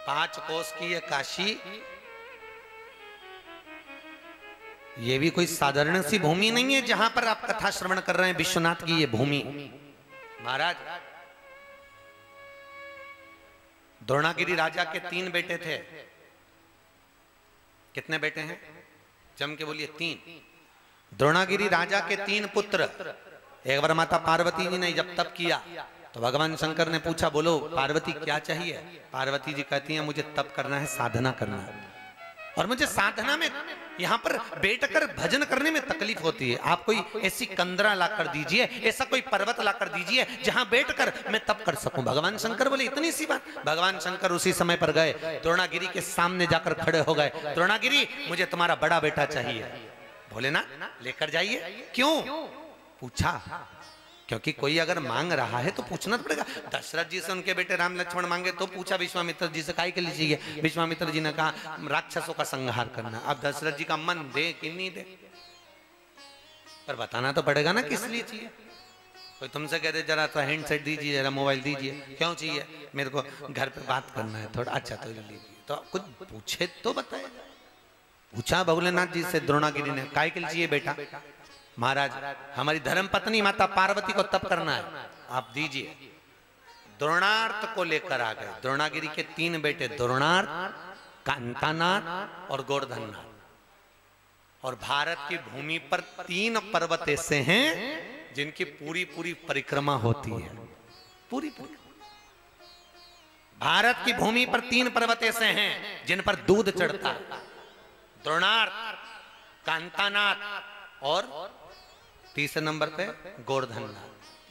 5 कोस की ये काशी, ये भी कोई साधारण सी भूमि नहीं है जहां पर आप कथा श्रवण कर रहे हैं। विश्वनाथ की ये भूमि, महाराज द्रोणागिरी राजा के 3 बेटे थे। कितने बेटे हैं? जम के बोलिए 3। द्रोणागिरी राजा के 3 पुत्र। एक बार माता पार्वती जी ने जब तप किया तो भगवान शंकर ने पूछा, बोलो पार्वती क्या चाहिए? पार्वती जी कहती हैं, मुझे तप करना है, साधना करना है, और मुझे साधना में यहाँ पर बैठकर भजन करने में तकलीफ होती है। आप कोई ऐसी कंदरा ला कर दीजिए, ऐसा कोई पर्वत ला कर दीजिए जहां बैठकर मैं तप कर सकूं। भगवान शंकर बोले, इतनी सी बात? भगवान शंकर उसी समय पर गए, द्रोणागिरी के सामने जाकर खड़े हो गए। द्रोणागिरी, मुझे तुम्हारा बड़ा बेटा चाहिए। बोले ना, लेकर जाइए। क्यों पूछा? क्योंकि कोई अगर मांग रहा है तो पूछना पड़ेगा। दशरथ जी से उनके बेटे राम लक्ष्मण मांगे तो पूछा विश्वामित्र जी से, काहे के लिए चाहिए? विश्वामित्र जी ने कहा, राक्षसों का संहार करना। अब दशरथ जी का मन दे कि नहीं दे, पर बताना तो पड़ेगा ना किस लिए चाहिए। कोई तुमसे कह दे जरा सा हैंडसेट दीजिए, जरा मोबाइल दीजिए, क्यों चाहिए? मेरे को घर पे बात करना है थोड़ा। अच्छा तो लीजिए। तो कुछ पूछे तो बताए। पूछा भोलेनाथ जी से द्रोणागिरी ने, काहे के लिए चाहिए बेटा? महाराज, हमारी धर्म पत्नी माता पार्वती को तप करना है, आप दीजिए। द्रोणार्थ को लेकर आ गए। द्रोणागिरी के 3 बेटे, द्रोणार्थ, कांतानाथ और गोवर्धननाथ। और भारत की भूमि पर 3 पर्वत ऐसे हैं जिनकी पूरी पूरी परिक्रमा होती है। पूरी पूरी भारत की भूमि पर 3 पर्वत ऐसे हैं जिन पर दूध चढ़ता है। द्रोणार्थ, कांतानाथ और तीसरे नंबर पे गोवर्धननाथ।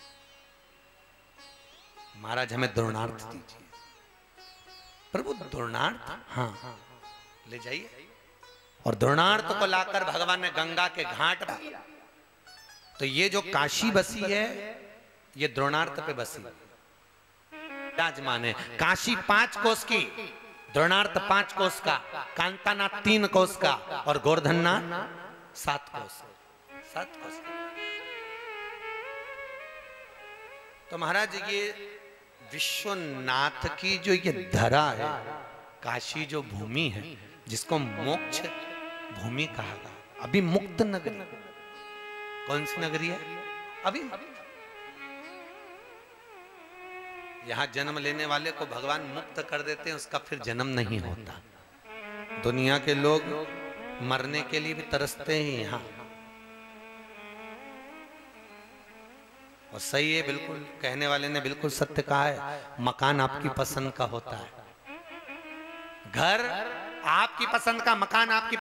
महाराज हमें द्रोणार्थ दीजिए। प्रभु द्रोणार्थ, हाँ ले जाइए। और द्रोणार्थ को लाकर भगवान ने गंगा के घाट पर, तो ये जो काशी बसी है ये द्रोणार्थ पे बसी विराजमान है। काशी 5 कोस की, द्रोणार्थ 5 कोस का, कांतानाथ 3 कोस का और गोवर्धननाथ 7 कोस। तो महाराज ये विश्वनाथ की जो ये धरा है, काशी जो भूमि है, जिसको मोक्ष भूमि कहा गया। अभी मुक्त नगरी, कौन सी नगरी है? अभी यहां जन्म लेने वाले को भगवान मुक्त कर देते हैं, उसका फिर जन्म नहीं होता। दुनिया के लोग मरने के लिए भी तरसते हैं यहां। और सही है, बिल्कुल कहने वाले ने बिल्कुल सत्य कहा है। मकान आपकी पसंद का होता है, घर आपकी पसंद का, मकान आपकी